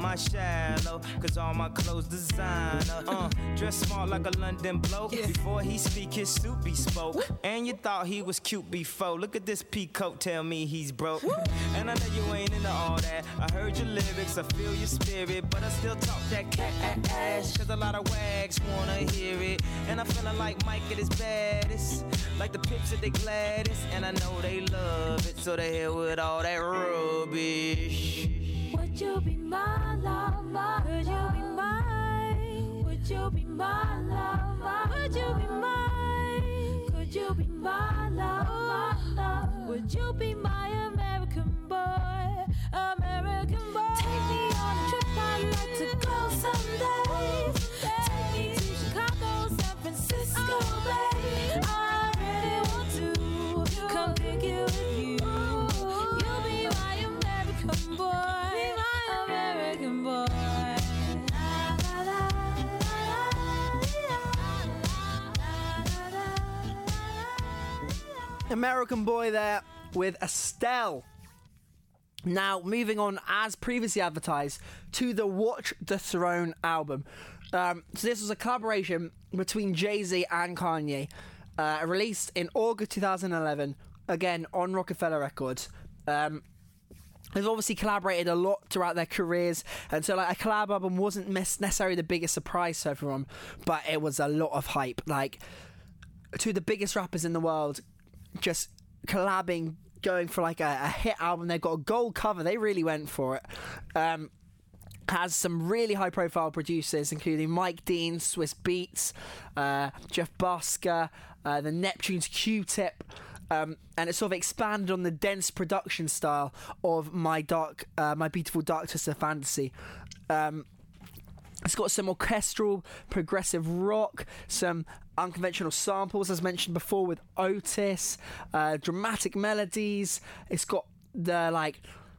my shallow, cause all my clothes designer. Dress smart like a London bloke. Before he speak, his suit be spoke. And you thought he was cute before. Look at this peacoat, tell me he's broke. And I know you ain't into all that. I heard your lyrics, I feel your spirit, but I still talk that cat ass, cause a lot of wags wanna hear it. And I'm feeling like Mike at his baddest, like the Pips at the gladdest. And I know they love it, so they hell with all that rubbish. Would you be my lover? Could you be mine? Would you be my lover? Would you be mine? Could you be my lover? Would you be my American boy? American boy. Take me on a trip, I'd like to go someday. Take me to Chicago, San Francisco, babe. I really want to come pick you with you. You'll be my American boy, my American boy. American Boy there with Estelle. Now, moving on, as previously advertised, to the Watch the Throne album. So this was a collaboration between Jay-Z and Kanye, released in August 2011, again on Rockefeller Records. They've obviously collaborated a lot throughout their careers, and so like a collab album wasn't necessarily the biggest surprise to everyone, but it was a lot of hype. Like, two of the biggest rappers in the world just collabing, going for like a hit album. They've got a gold cover, they really went for it. Has some really high profile producers, including Mike Dean, Swiss Beats, Jeff Busker, the Neptunes, Q-Tip, and it sort of expanded on the dense production style of My Beautiful Dark Twisted Fantasy. It's got some orchestral, progressive rock, some unconventional samples, as mentioned before, with Otis, dramatic melodies. It's got the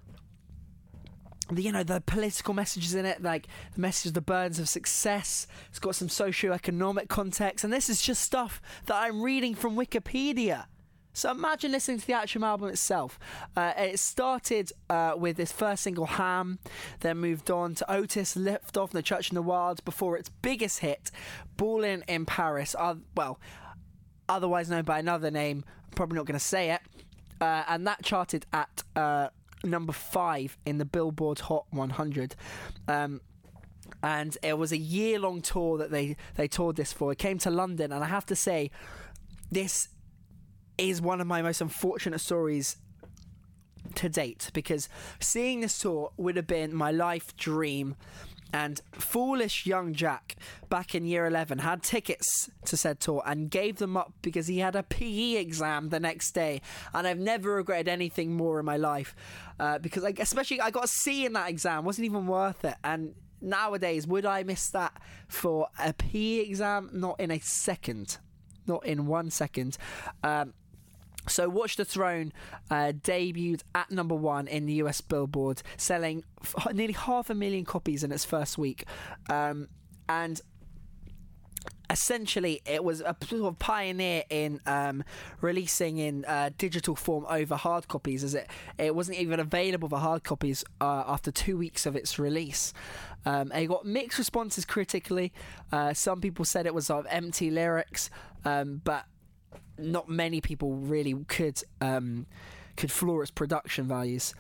political messages in it, like the message of the burdens of success. It's got some socio-economic context, and this is just stuff that I'm reading from Wikipedia. So imagine listening to the actual album itself. It started with this first single, Ham, then moved on to Otis, Lift Off, The Church in the Wild, before its biggest hit, Ballin' in Paris, otherwise known by another name, I'm probably not going to say it, and that charted at number 5 in the Billboard Hot 100. And it was a year-long tour that they toured this for. It came to London, and I have to say, this is one of my most unfortunate stories to date, because seeing this tour would have been my life dream, and foolish young Jack back in year 11 had tickets to said tour and gave them up because he had a PE exam the next day, and I've never regretted anything more in my life, because especially I got a C in that exam. Wasn't even worth it. And nowadays, would I miss that for a PE exam? Not in a second, not in 1 second. So Watch the Throne debuted at number 1 in the US Billboard, selling nearly 500,000 copies in its first week. And essentially it was a sort of pioneer in releasing in digital form over hard copies, as it wasn't even available for hard copies after 2 weeks of its release. It got mixed responses critically. Some people said it was sort of empty lyrics, but not many people really could floor its production values.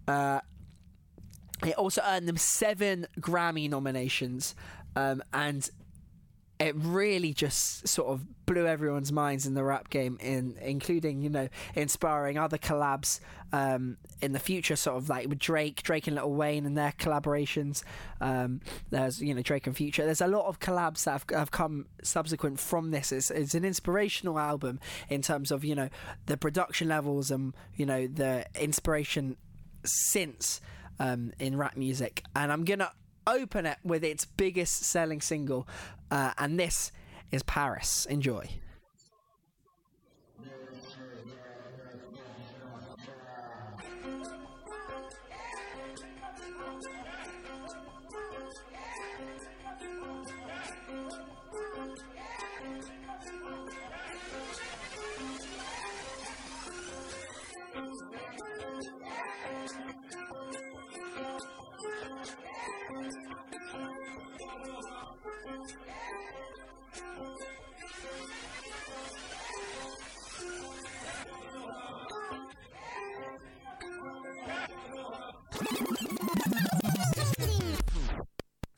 It also earned them 7 Grammy nominations, and it really just sort of blew everyone's minds in the rap game, including, inspiring other collabs in the future, sort of like with Drake and Lil Wayne and their collaborations. There's, Drake and Future. There's a lot of collabs that have come subsequent from this. It's an inspirational album in terms of, the production levels and, the inspiration since in rap music. And I'm going to open it with its biggest selling single, and this is Paris. Enjoy.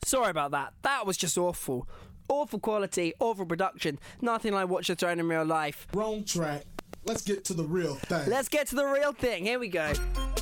Sorry about that. That was just awful. Awful quality, awful production. Nothing like Watch the Throne in real life. Wrong track. Let's get to the real thing. Let's get to the real thing. Here we go.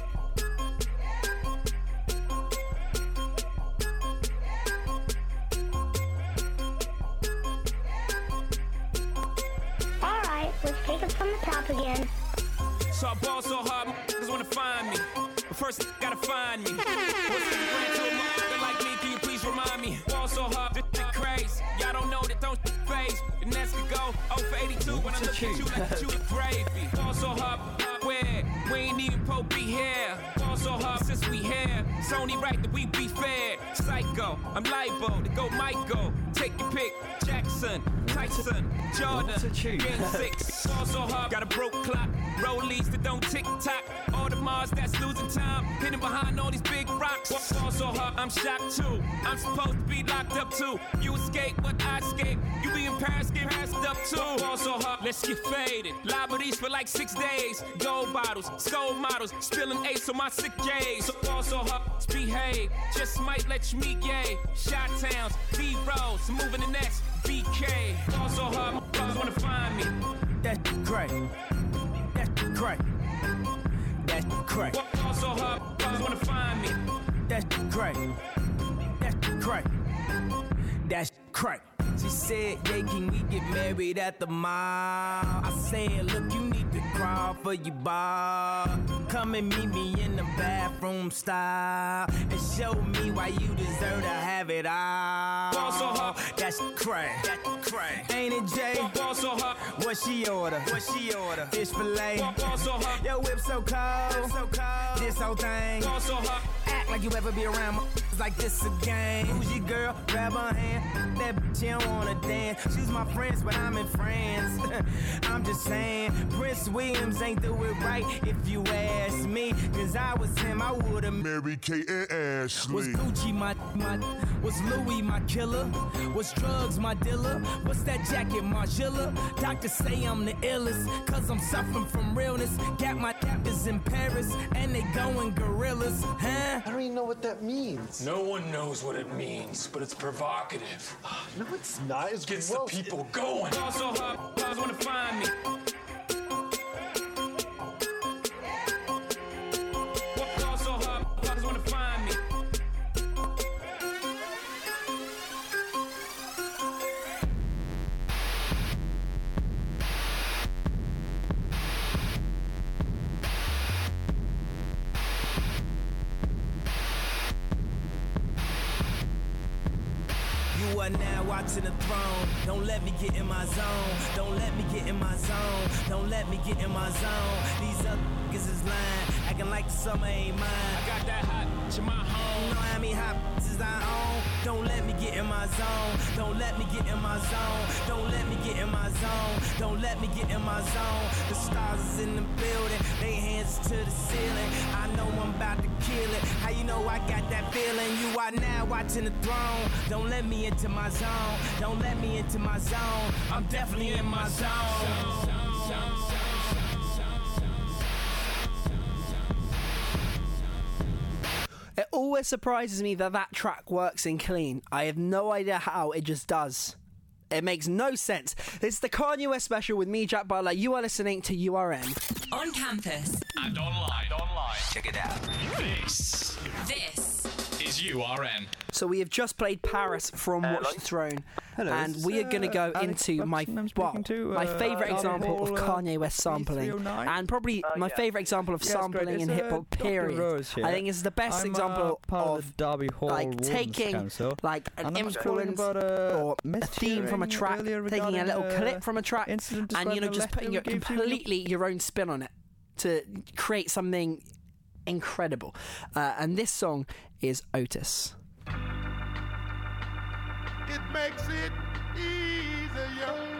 Alright, let's take it from the top again. So I ball so hard, niggas wanna find me. But first, gotta find me. What's the brand to a motherfucker like me? Can you please remind me? Ball so hard, this shit crazy. Y'all don't know that don't phase. The next could go 0 for 82 when I look at you like you the gravy. Ball so hard, where? We ain't even po be here. Ball so hard since we here. It's only right that we be fair. Psycho, I'm libo to go Michael. Take your pick, Jackson, Tyson, Jordan, Game 6. Ball so hard, got a broke clock. Rollies that don't tick-tock. All the Mars that's losing time. Hidden behind all these big rocks. Ball so hard, I'm shocked too. I'm supposed to be locked up too. You escape, but I escape. You be in Paris, get passed up too. Ball so hard, let's get faded. Liberties for like 6 days. Gold bottles, skull models. Spilling ace on my sick days. So ball so hard, behave. Just might let you meet gay. Shot towns, B-rolls. Moving the next BK. Ball so hard, motherfuckers wanna find me. That's great. That's crack. That's crack. Ball so hard, motherfuckers wanna find me. That's crack. That's crack. That's crack. She said, yeah, can we get married at the mall? I said, look, you need to crawl for your bar. Come and meet me in the bathroom style and show me why you deserve to have it all. Ball so hard, that's crack. That's crack. Ain't it, Jay? Ball so hard. What she order? What she order? Fish fillet. Ball so hard. Yo, whip so cold. So cold. This whole thing. Ball so hard. Act like you ever be around like this again. Who's your girl? Grab her hand. That bitch, she don't wanna dance. She's my friends, but I'm in France. I'm just saying, Prince Williams ain't do it right if you ask me. Cause I was him, I would've Mary Kate and Ashley. Was Gucci my was Louis my killer? Was drugs my dealer? What's that jacket, Margiela? Doctors say I'm the illest, cause I'm suffering from realness. Got my captors in Paris, and they going gorillas, huh? I don't even know what that means. No one knows what it means, but it's provocative. No, it's not. It Gets the people going. Ball so hard, guys wanna find me. Ball so hard, guys wanna find me. You are now watching the throne. Don't let me get in my zone. Don't let me get in my zone. Don't let me get in my zone. These other niggas is lying, acting like the summer ain't mine. I got that hot to my home. You know how many hot is I own? Don't let me get in my zone. Don't let me get in my zone. Don't let me get in my zone. Don't let me get in my zone. The stars is in the building. They hands to the ceiling. I know I'm about to kill it. How you know I got that feeling? You are now watching the throne. Don't let me into my zone. Don't let me into my zone. I'm definitely in my zone. It always surprises me that that track works in clean. I have no idea how, it just does. It makes no sense. It's the Kanye West special with me, Jack Butler. You are listening to URN. On campus. And online. Check it out. This is URN. So we have just played Paris from Watch the Throne. Hello, and we are going to go into my favourite example of Kanye West sampling, and probably my favourite example of sampling in hip hop. Period. I think it's the best example of like taking like an influence or a theme from a track, taking a little clip from a track, and just putting completely your own spin on it to create something incredible. And this song is Otis. It makes it easier.